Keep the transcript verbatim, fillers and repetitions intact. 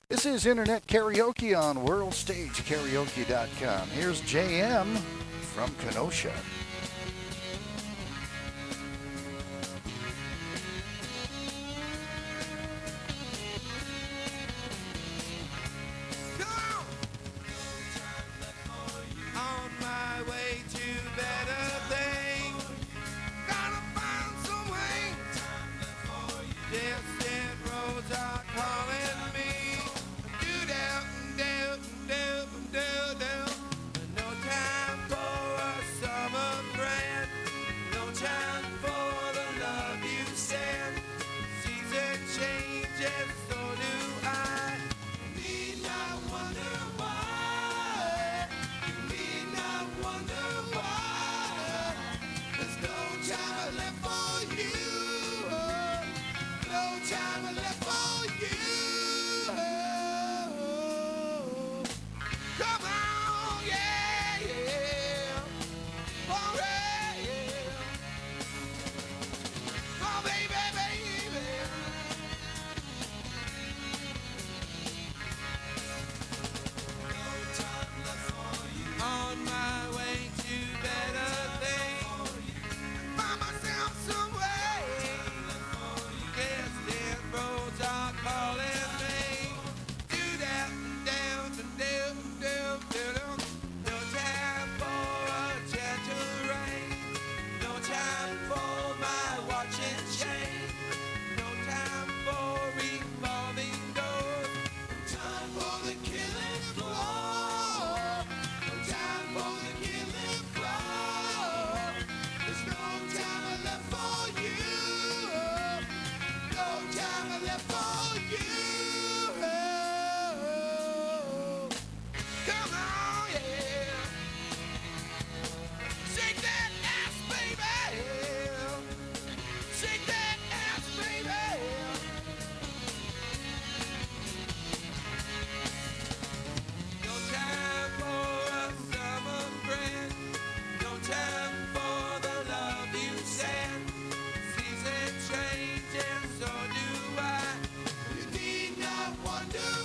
This is Internet Karaoke on world stage karaoke dot com. Here's J M from Kenosha. On my way to better things, gotta find some way. Distant roads are calling me. Do down, down, down, down, down. No time for a summer friend. No time for the love you send. Season changes, so do I. Need not wonder why. Need not wonder why. There's no time left for you. No time left for you. Come on, yeah, yeah. Oh, yeah, yeah. Oh, baby, baby. On my way to better things. Find myself some way. Yes, dead roads are calling me. Do that and down and down and down, down, down. No time for a gentle rain. No time for my watch and chain. No time for revolving doors. No time for the killing floor. No time for the killing floor. There's no time left for you. No time left for you. Come on, yeah. Shake that ass, baby. Shake that ass, baby. No time for a summer friend. No time for the love you send. Season changes, so do I. You need not wonder